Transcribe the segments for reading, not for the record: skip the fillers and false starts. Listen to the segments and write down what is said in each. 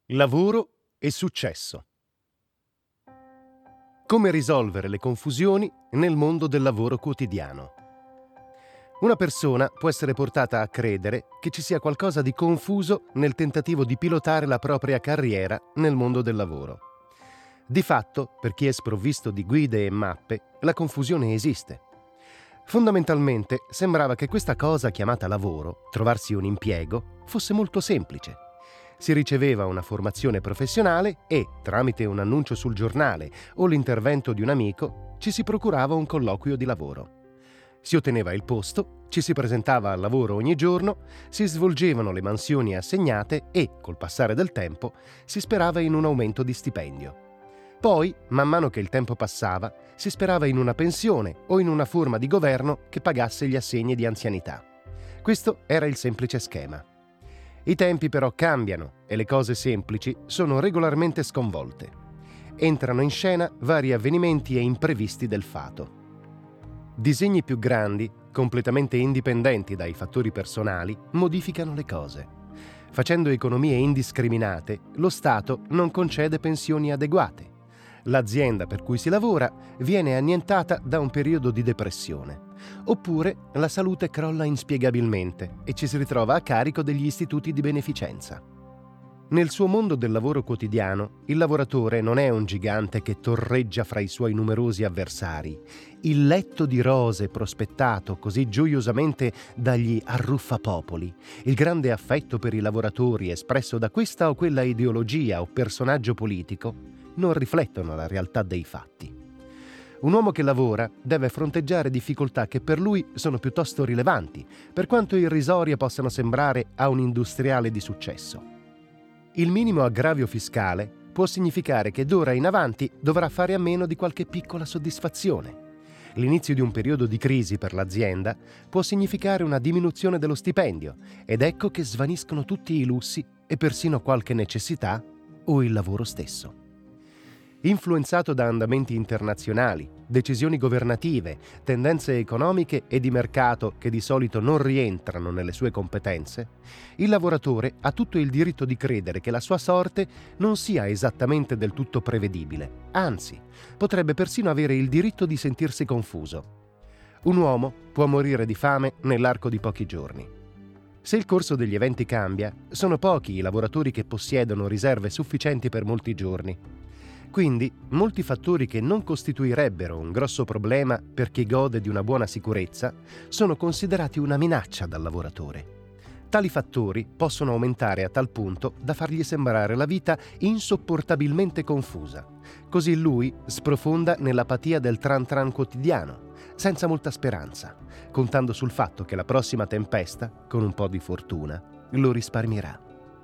Lavoro e successo. Come risolvere le confusioni nel mondo del lavoro quotidiano? Una persona può essere portata a credere che ci sia qualcosa di confuso nel tentativo di pilotare la propria carriera nel mondo del lavoro. Di fatto, per chi è sprovvisto di guide e mappe, la confusione esiste. Fondamentalmente sembrava che questa cosa chiamata lavoro, trovarsi un impiego, fosse molto semplice. Si riceveva una formazione professionale e, tramite un annuncio sul giornale o l'intervento di un amico, ci si procurava un colloquio di lavoro. Si otteneva il posto, ci si presentava al lavoro ogni giorno, si svolgevano le mansioni assegnate e, col passare del tempo, si sperava in un aumento di stipendio. Poi, man mano che il tempo passava, si sperava in una pensione o in una forma di governo che pagasse gli assegni di anzianità. Questo era il semplice schema. I tempi però cambiano e le cose semplici sono regolarmente sconvolte. Entrano in scena vari avvenimenti e imprevisti del fato. Disegni più grandi, completamente indipendenti dai fattori personali, modificano le cose. Facendo economie indiscriminate, lo Stato non concede pensioni adeguate. L'azienda per cui si lavora viene annientata da un periodo di depressione. Oppure la salute crolla inspiegabilmente e ci si ritrova a carico degli istituti di beneficenza. Nel suo mondo del lavoro quotidiano, il lavoratore non è un gigante che torreggia fra i suoi numerosi avversari. Il letto di rose prospettato così gioiosamente dagli arruffapopoli, il grande affetto per i lavoratori espresso da questa o quella ideologia o personaggio politico, non riflettono la realtà dei fatti. Un uomo che lavora deve fronteggiare difficoltà che per lui sono piuttosto rilevanti, per quanto irrisorie possano sembrare a un industriale di successo. Il minimo aggravio fiscale può significare che d'ora in avanti dovrà fare a meno di qualche piccola soddisfazione. L'inizio di un periodo di crisi per l'azienda può significare una diminuzione dello stipendio ed ecco che svaniscono tutti i lussi e persino qualche necessità o il lavoro stesso. Influenzato da andamenti internazionali, decisioni governative, tendenze economiche e di mercato che di solito non rientrano nelle sue competenze, il lavoratore ha tutto il diritto di credere che la sua sorte non sia esattamente del tutto prevedibile. Anzi, potrebbe persino avere il diritto di sentirsi confuso. Un uomo può morire di fame nell'arco di pochi giorni. Se il corso degli eventi cambia, sono pochi i lavoratori che possiedono riserve sufficienti per molti giorni. Quindi, molti fattori che non costituirebbero un grosso problema per chi gode di una buona sicurezza sono considerati una minaccia dal lavoratore. Tali fattori possono aumentare a tal punto da fargli sembrare la vita insopportabilmente confusa. Così lui sprofonda nell'apatia del tran tran quotidiano, senza molta speranza, contando sul fatto che la prossima tempesta, con un po' di fortuna, lo risparmierà.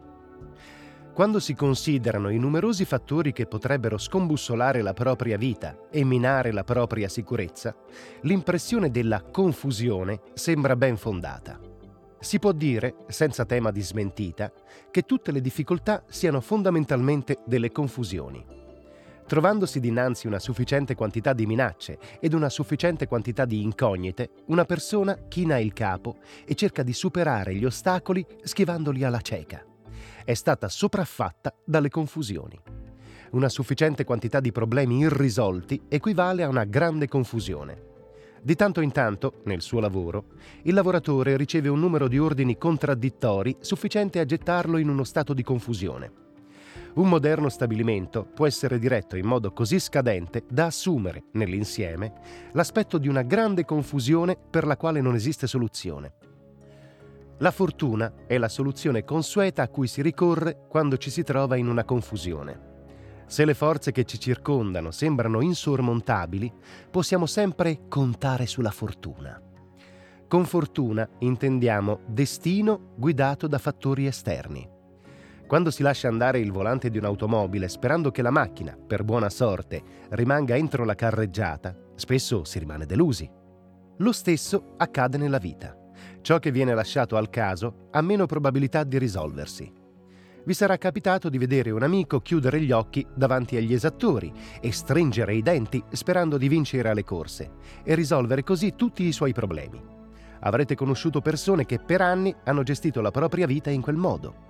Quando si considerano i numerosi fattori che potrebbero scombussolare la propria vita e minare la propria sicurezza, l'impressione della confusione sembra ben fondata. Si può dire, senza tema di smentita, che tutte le difficoltà siano fondamentalmente delle confusioni. Trovandosi dinanzi una sufficiente quantità di minacce ed una sufficiente quantità di incognite, una persona china il capo e cerca di superare gli ostacoli schivandoli alla cieca. È stata sopraffatta dalle confusioni. Una sufficiente quantità di problemi irrisolti equivale a una grande confusione. Di tanto in tanto, nel suo lavoro, il lavoratore riceve un numero di ordini contraddittori sufficiente a gettarlo in uno stato di confusione. Un moderno stabilimento può essere diretto in modo così scadente da assumere, nell'insieme, l'aspetto di una grande confusione per la quale non esiste soluzione. La fortuna è la soluzione consueta a cui si ricorre quando ci si trova in una confusione. Se le forze che ci circondano sembrano insormontabili, possiamo sempre contare sulla fortuna. Con fortuna intendiamo destino guidato da fattori esterni. Quando si lascia andare il volante di un'automobile sperando che la macchina, per buona sorte, rimanga entro la carreggiata, spesso si rimane delusi. Lo stesso accade nella vita. Ciò che viene lasciato al caso ha meno probabilità di risolversi. Vi sarà capitato di vedere un amico chiudere gli occhi davanti agli esattori e stringere i denti sperando di vincere alle corse e risolvere così tutti i suoi problemi. Avrete conosciuto persone che per anni hanno gestito la propria vita in quel modo.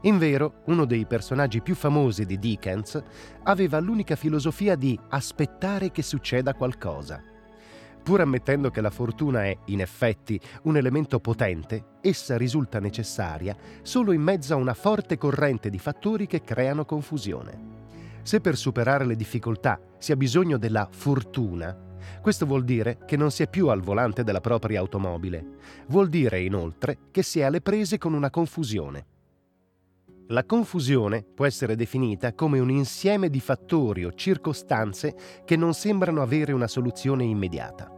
Invero, uno dei personaggi più famosi di Dickens aveva l'unica filosofia di aspettare che succeda qualcosa. Pur ammettendo che la fortuna è, in effetti, un elemento potente, essa risulta necessaria solo in mezzo a una forte corrente di fattori che creano confusione. Se per superare le difficoltà si ha bisogno della fortuna, questo vuol dire che non si è più al volante della propria automobile. Vuol dire, inoltre, che si è alle prese con una confusione. La confusione può essere definita come un insieme di fattori o circostanze che non sembrano avere una soluzione immediata.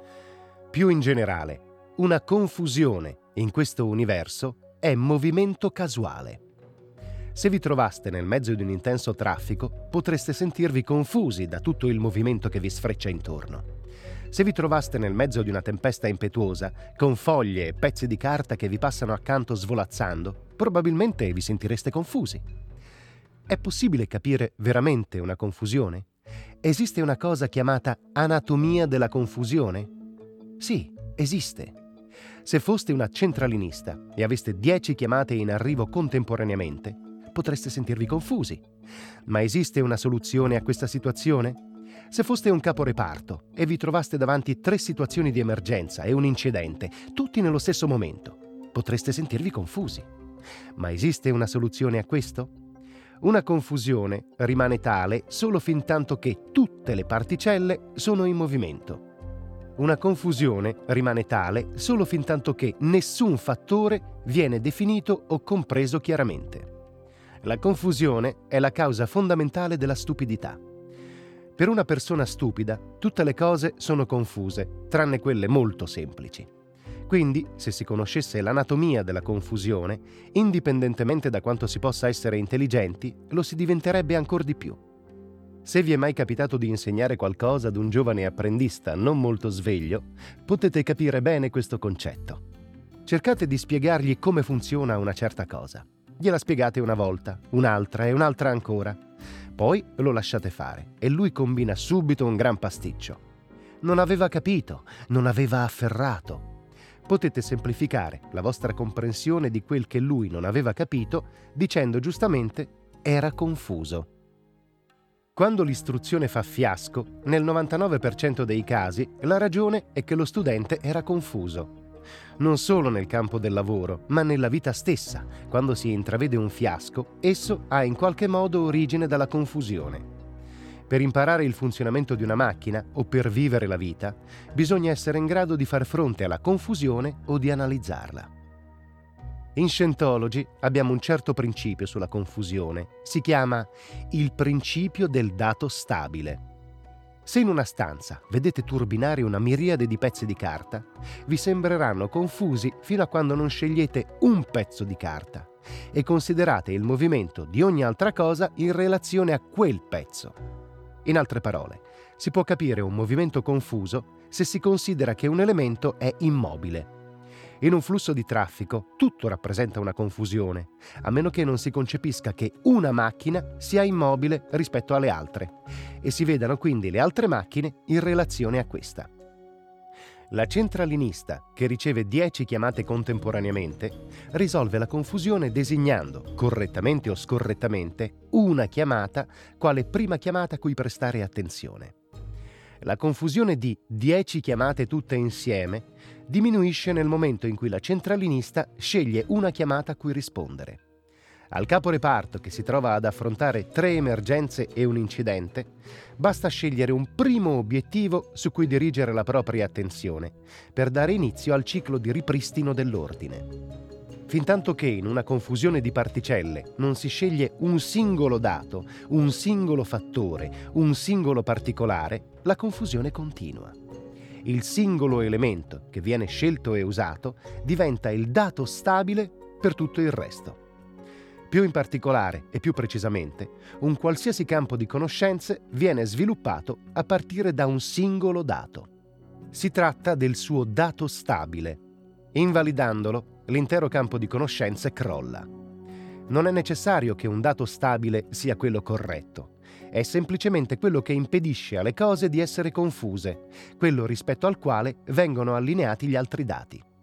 Più in generale, una confusione in questo universo è movimento casuale. Se vi trovaste nel mezzo di un intenso traffico, potreste sentirvi confusi da tutto il movimento che vi sfreccia intorno. Se vi trovaste nel mezzo di una tempesta impetuosa, con foglie e pezzi di carta che vi passano accanto svolazzando, probabilmente vi sentireste confusi. È possibile capire veramente una confusione? Esiste una cosa chiamata anatomia della confusione? Sì, esiste. Se foste una centralinista e aveste 10 chiamate in arrivo contemporaneamente, potreste sentirvi confusi. Ma esiste una soluzione a questa situazione? Se foste un caporeparto e vi trovaste davanti 3 situazioni di emergenza e un incidente, tutti nello stesso momento, potreste sentirvi confusi. Ma esiste una soluzione a questo? Una confusione rimane tale solo fintanto che tutte le particelle sono in movimento. Una confusione rimane tale solo fintanto che nessun fattore viene definito o compreso chiaramente. La confusione è la causa fondamentale della stupidità. Per una persona stupida, tutte le cose sono confuse, tranne quelle molto semplici. Quindi, se si conoscesse l'anatomia della confusione, indipendentemente da quanto si possa essere intelligenti, lo si diventerebbe ancor di più. Se vi è mai capitato di insegnare qualcosa ad un giovane apprendista non molto sveglio, potete capire bene questo concetto. Cercate di spiegargli come funziona una certa cosa. Gliela spiegate una volta, un'altra e un'altra ancora. Poi lo lasciate fare e lui combina subito un gran pasticcio. Non aveva capito, non aveva afferrato. Potete semplificare la vostra comprensione di quel che lui non aveva capito dicendo giustamente «era confuso». Quando l'istruzione fa fiasco, nel 99% dei casi la ragione è che lo studente era confuso. Non solo nel campo del lavoro, ma nella vita stessa. Quando si intravede un fiasco, esso ha in qualche modo origine dalla confusione. Per imparare il funzionamento di una macchina o per vivere la vita, bisogna essere in grado di far fronte alla confusione o di analizzarla. In Scientology abbiamo un certo principio sulla confusione. Si chiama il principio del dato stabile. Se in una stanza vedete turbinare una miriade di pezzi di carta, vi sembreranno confusi fino a quando non scegliete un pezzo di carta e considerate il movimento di ogni altra cosa in relazione a quel pezzo. In altre parole, si può capire un movimento confuso se si considera che un elemento è immobile. In un flusso di traffico tutto rappresenta una confusione, a meno che non si concepisca che una macchina sia immobile rispetto alle altre e si vedano quindi le altre macchine in relazione a questa. La centralinista, che riceve 10 chiamate contemporaneamente, risolve la confusione designando, correttamente o scorrettamente, una chiamata quale prima chiamata a cui prestare attenzione. La confusione di 10 chiamate tutte insieme diminuisce nel momento in cui la centralinista sceglie una chiamata a cui rispondere. Al caporeparto che si trova ad affrontare 3 emergenze e un incidente, basta scegliere un primo obiettivo su cui dirigere la propria attenzione per dare inizio al ciclo di ripristino dell'ordine. Fintanto che in una confusione di particelle non si sceglie un singolo dato, un singolo fattore, un singolo particolare, la confusione continua. Il singolo elemento che viene scelto e usato diventa il dato stabile per tutto il resto. Più in particolare e più precisamente, un qualsiasi campo di conoscenze viene sviluppato a partire da un singolo dato. Si tratta del suo dato stabile. Invalidandolo, l'intero campo di conoscenze crolla. Non è necessario che un dato stabile sia quello corretto. È semplicemente quello che impedisce alle cose di essere confuse, quello rispetto al quale vengono allineati gli altri dati.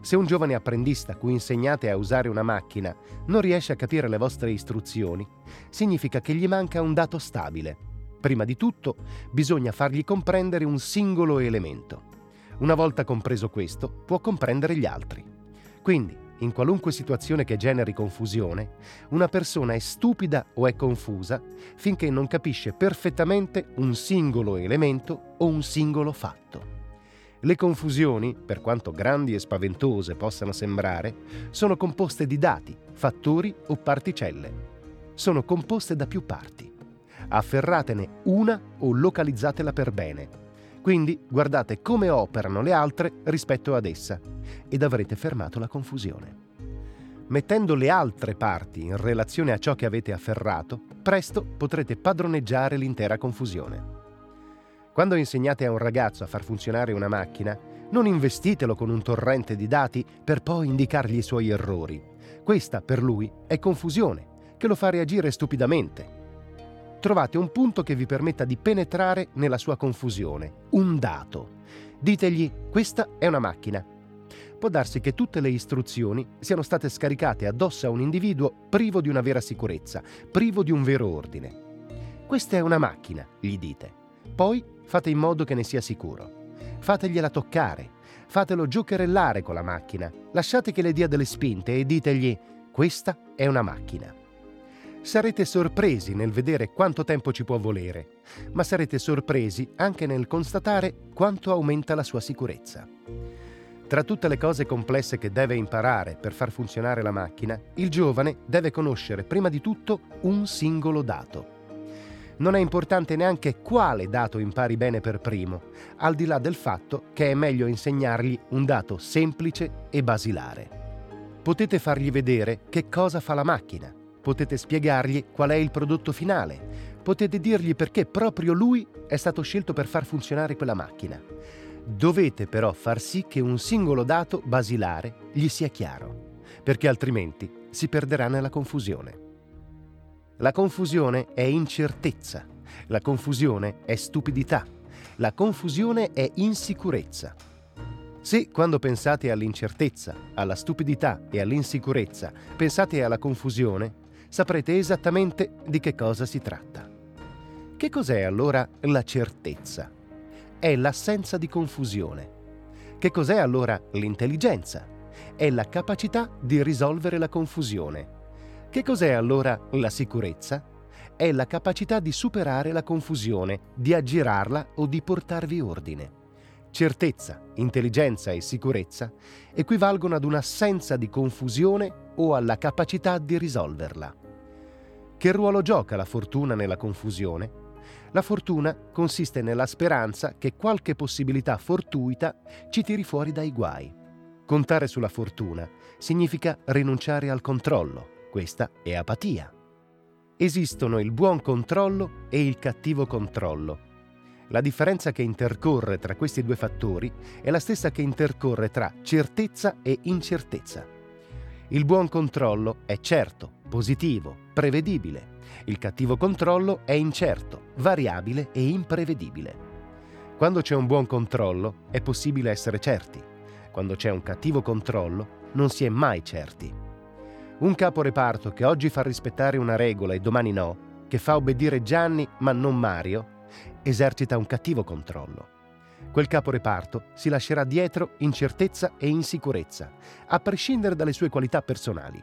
Se un giovane apprendista cui insegnate a usare una macchina non riesce a capire le vostre istruzioni, significa che gli manca un dato stabile. Prima di tutto, bisogna fargli comprendere un singolo elemento. Una volta compreso questo, può comprendere gli altri. Quindi, in qualunque situazione che generi confusione, una persona è stupida o è confusa finché non capisce perfettamente un singolo elemento o un singolo fatto. Le confusioni, per quanto grandi e spaventose possano sembrare, sono composte di dati, fattori o particelle. Sono composte da più parti. Afferratene una o localizzatela per bene. Quindi guardate come operano le altre rispetto ad essa ed avrete fermato la confusione. Mettendo le altre parti in relazione a ciò che avete afferrato, presto potrete padroneggiare l'intera confusione. Quando insegnate a un ragazzo a far funzionare una macchina, non investitelo con un torrente di dati per poi indicargli i suoi errori. Questa, per lui, è confusione, che lo fa reagire stupidamente. Trovate un punto che vi permetta di penetrare nella sua confusione, un dato. Ditegli: questa è una macchina. Può darsi che tutte le istruzioni siano state scaricate addosso a un individuo privo di una vera sicurezza, privo di un vero ordine. Questa è una macchina, gli dite. Poi fate in modo che ne sia sicuro. Fategliela toccare, fatelo giocherellare con la macchina, lasciate che le dia delle spinte e ditegli: questa è una macchina. Sarete sorpresi nel vedere quanto tempo ci può volere, ma sarete sorpresi anche nel constatare quanto aumenta la sua sicurezza. Tra tutte le cose complesse che deve imparare per far funzionare la macchina, il giovane deve conoscere prima di tutto un singolo dato. Non è importante neanche quale dato impari bene per primo, al di là del fatto che è meglio insegnargli un dato semplice e basilare. Potete fargli vedere che cosa fa la macchina, potete spiegargli qual è il prodotto finale, potete dirgli perché proprio lui è stato scelto per far funzionare quella macchina. Dovete però far sì che un singolo dato basilare gli sia chiaro, perché altrimenti si perderà nella confusione. La confusione è incertezza, la confusione è stupidità, la confusione è insicurezza. Se quando pensate all'incertezza, alla stupidità e all'insicurezza pensate alla confusione, saprete esattamente di che cosa si tratta. Che cos'è allora la certezza? È l'assenza di confusione. Che cos'è allora l'intelligenza? È la capacità di risolvere la confusione. Che cos'è allora la sicurezza? È la capacità di superare la confusione, di aggirarla o di portarvi ordine. Certezza, intelligenza e sicurezza equivalgono ad un'assenza di confusione o alla capacità di risolverla. Che ruolo gioca la fortuna nella confusione? La fortuna consiste nella speranza che qualche possibilità fortuita ci tiri fuori dai guai. Contare sulla fortuna significa rinunciare al controllo. Questa è apatia. Esistono il buon controllo e il cattivo controllo. La differenza che intercorre tra questi due fattori è la stessa che intercorre tra certezza e incertezza. Il buon controllo è certo, positivo, prevedibile. Il cattivo controllo è incerto, variabile e imprevedibile. Quando c'è un buon controllo è possibile essere certi. Quando c'è un cattivo controllo non si è mai certi. Un caporeparto che oggi fa rispettare una regola e domani no, che fa obbedire Gianni ma non Mario, esercita un cattivo controllo. Quel caporeparto si lascerà dietro incertezza e insicurezza, a prescindere dalle sue qualità personali.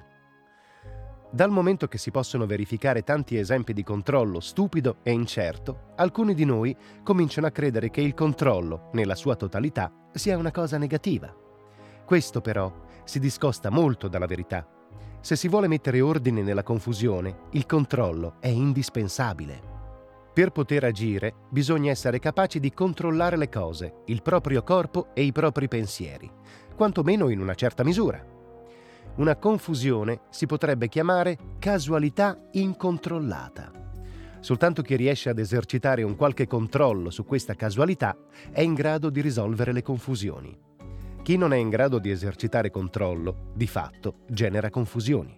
Dal momento che si possono verificare tanti esempi di controllo stupido e incerto, alcuni di noi cominciano a credere che il controllo, nella sua totalità, sia una cosa negativa. Questo però si discosta molto dalla verità. Se si vuole mettere ordine nella confusione, il controllo è indispensabile. Per poter agire, bisogna essere capaci di controllare le cose, il proprio corpo e i propri pensieri, quantomeno in una certa misura. Una confusione si potrebbe chiamare casualità incontrollata. Soltanto chi riesce ad esercitare un qualche controllo su questa casualità è in grado di risolvere le confusioni. Chi non è in grado di esercitare controllo, di fatto, genera confusioni.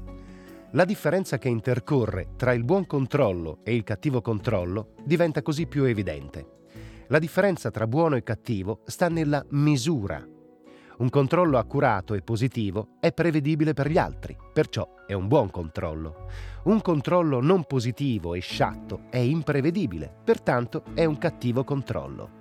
La differenza che intercorre tra il buon controllo e il cattivo controllo diventa così più evidente. La differenza tra buono e cattivo sta nella misura. Un controllo accurato e positivo è prevedibile per gli altri, perciò è un buon controllo. Un controllo non positivo e sciatto è imprevedibile, pertanto è un cattivo controllo.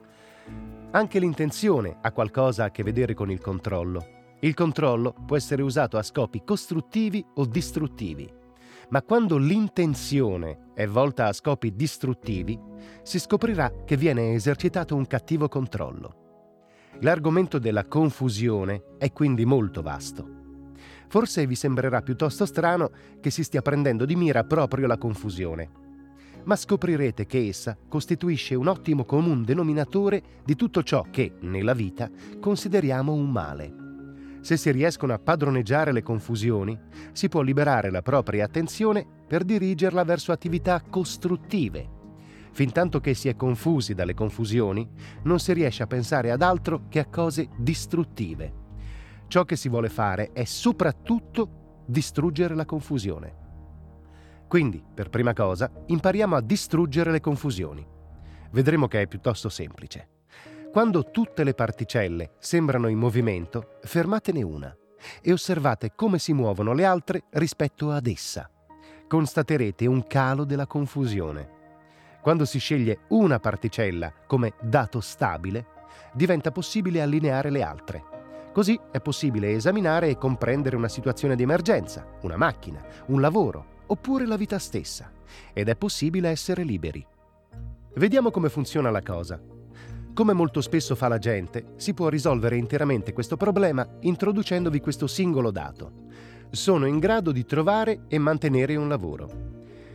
Anche l'intenzione ha qualcosa a che vedere con il controllo. Il controllo può essere usato a scopi costruttivi o distruttivi, ma quando l'intenzione è volta a scopi distruttivi, si scoprirà che viene esercitato un cattivo controllo. L'argomento della confusione è quindi molto vasto. Forse vi sembrerà piuttosto strano che si stia prendendo di mira proprio la confusione, ma scoprirete che essa costituisce un ottimo comune denominatore di tutto ciò che, nella vita, consideriamo un male. Se si riescono a padroneggiare le confusioni, si può liberare la propria attenzione per dirigerla verso attività costruttive. Fintanto che si è confusi dalle confusioni, non si riesce a pensare ad altro che a cose distruttive. Ciò che si vuole fare è soprattutto distruggere la confusione. Quindi, per prima cosa, impariamo a distruggere le confusioni. Vedremo che è piuttosto semplice. Quando tutte le particelle sembrano in movimento, fermatene una e osservate come si muovono le altre rispetto ad essa. Constaterete un calo della confusione. Quando si sceglie una particella come dato stabile, diventa possibile allineare le altre. Così è possibile esaminare e comprendere una situazione di emergenza, una macchina, un lavoro, oppure la vita stessa, ed è possibile essere liberi. Vediamo come funziona la cosa. Come molto spesso fa la gente, si può risolvere interamente questo problema introducendovi questo singolo dato. Sono in grado di trovare e mantenere un lavoro.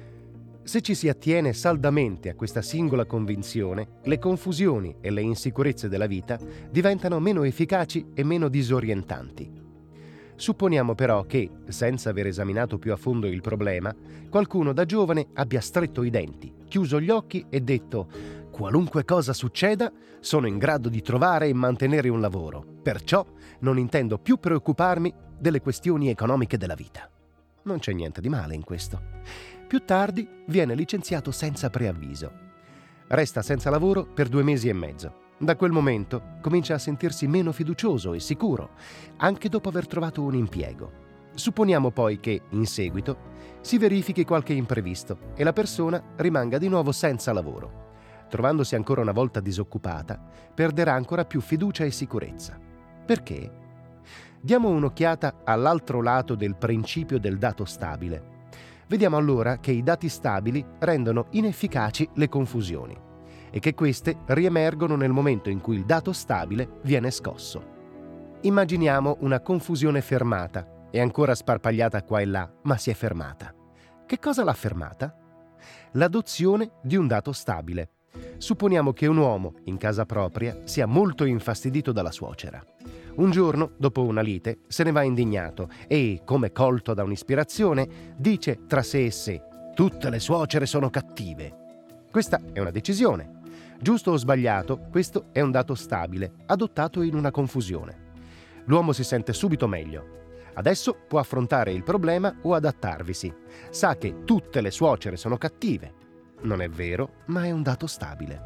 Se ci si attiene saldamente a questa singola convinzione, le confusioni e le insicurezze della vita diventano meno efficaci e meno disorientanti. Supponiamo però che, senza aver esaminato più a fondo il problema, qualcuno da giovane abbia stretto i denti, chiuso gli occhi e detto: «Qualunque cosa succeda, sono in grado di trovare e mantenere un lavoro, perciò non intendo più preoccuparmi delle questioni economiche della vita». Non c'è niente di male in questo. Più tardi viene licenziato senza preavviso. Resta senza lavoro per 2 mesi e mezzo. Da quel momento comincia a sentirsi meno fiducioso e sicuro, anche dopo aver trovato un impiego. Supponiamo poi che, in seguito, si verifichi qualche imprevisto e la persona rimanga di nuovo senza lavoro. Trovandosi ancora una volta disoccupata, perderà ancora più fiducia e sicurezza. Perché? Diamo un'occhiata all'altro lato del principio del dato stabile. Vediamo allora che i dati stabili rendono inefficaci le confusioni e che queste riemergono nel momento in cui il dato stabile viene scosso. Immaginiamo una confusione fermata, è ancora sparpagliata qua e là, ma si è fermata. Che cosa l'ha fermata? L'adozione di un dato stabile. Supponiamo che un uomo, in casa propria, sia molto infastidito dalla suocera. Un giorno, dopo una lite, se ne va indignato e, come colto da un'ispirazione, dice tra sé e sé: «Tutte le suocere sono cattive». Questa è una decisione. Giusto o sbagliato, questo è un dato stabile, adottato in una confusione. L'uomo si sente subito meglio. Adesso può affrontare il problema o adattarvisi. Sa che tutte le suocere sono cattive. Non è vero, ma è un dato stabile.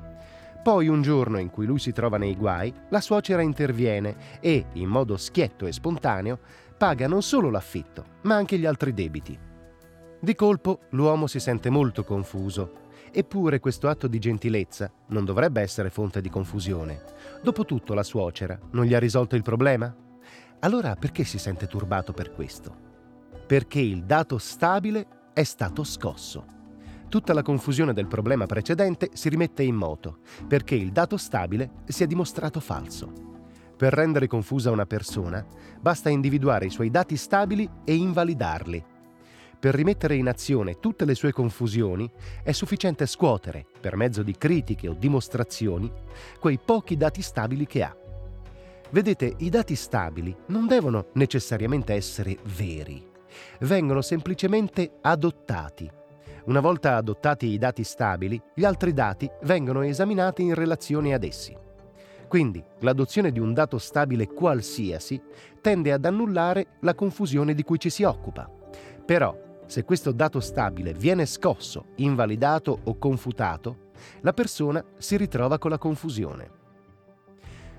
Poi un giorno in cui lui si trova nei guai, la suocera interviene e, in modo schietto e spontaneo, paga non solo l'affitto, ma anche gli altri debiti. Di colpo l'uomo si sente molto confuso. Eppure questo atto di gentilezza non dovrebbe essere fonte di confusione. Dopotutto la suocera non gli ha risolto il problema? Allora perché si sente turbato per questo? Perché il dato stabile è stato scosso. Tutta la confusione del problema precedente si rimette in moto, perché il dato stabile si è dimostrato falso. Per rendere confusa una persona, basta individuare i suoi dati stabili e invalidarli. Per rimettere in azione tutte le sue confusioni, è sufficiente scuotere, per mezzo di critiche o dimostrazioni, quei pochi dati stabili che ha. Vedete, i dati stabili non devono necessariamente essere veri, vengono semplicemente adottati. Una volta adottati i dati stabili, gli altri dati vengono esaminati in relazione ad essi. Quindi, l'adozione di un dato stabile qualsiasi tende ad annullare la confusione di cui ci si occupa. Però, se questo dato stabile viene scosso, invalidato o confutato, la persona si ritrova con la confusione.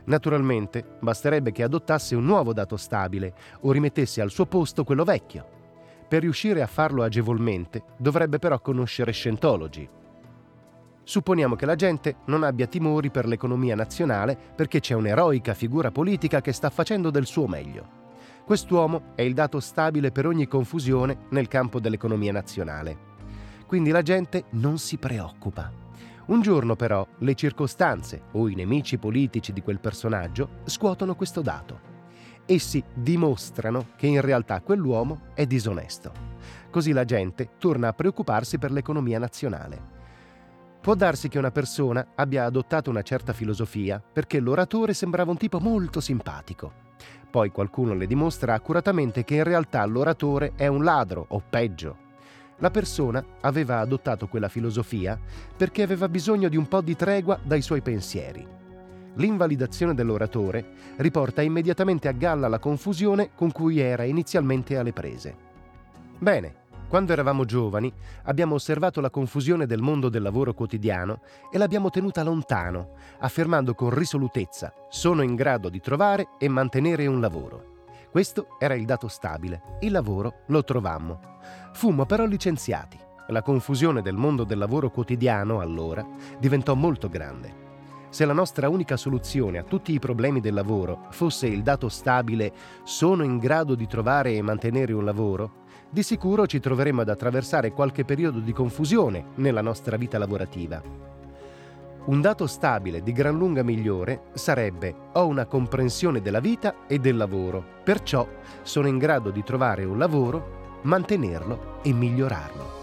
Naturalmente, basterebbe che adottasse un nuovo dato stabile o rimettesse al suo posto quello vecchio. Per riuscire a farlo agevolmente, dovrebbe però conoscere Scientology. Supponiamo che la gente non abbia timori per l'economia nazionale perché c'è un'eroica figura politica che sta facendo del suo meglio. Quest'uomo è il dato stabile per ogni confusione nel campo dell'economia nazionale. Quindi la gente non si preoccupa. Un giorno però le circostanze o i nemici politici di quel personaggio scuotono questo dato. Essi dimostrano che in realtà quell'uomo è disonesto. Così la gente torna a preoccuparsi per l'economia nazionale. Può darsi che una persona abbia adottato una certa filosofia perché l'oratore sembrava un tipo molto simpatico. Poi qualcuno le dimostra accuratamente che in realtà l'oratore è un ladro o peggio. La persona aveva adottato quella filosofia perché aveva bisogno di un po' di tregua dai suoi pensieri. L'invalidazione dell'oratore riporta immediatamente a galla la confusione con cui era inizialmente alle prese. Bene, quando eravamo giovani abbiamo osservato la confusione del mondo del lavoro quotidiano e l'abbiamo tenuta lontano, affermando con risolutezza: sono in grado di trovare e mantenere un lavoro. Questo era il dato stabile, il lavoro lo trovammo. Fummo però licenziati. La confusione del mondo del lavoro quotidiano, allora, diventò molto grande. Se la nostra unica soluzione a tutti i problemi del lavoro fosse il dato stabile «sono in grado di trovare e mantenere un lavoro», di sicuro ci troveremo ad attraversare qualche periodo di confusione nella nostra vita lavorativa. Un dato stabile di gran lunga migliore sarebbe: ho una comprensione della vita e del lavoro, perciò sono in grado di trovare un lavoro, mantenerlo e migliorarlo.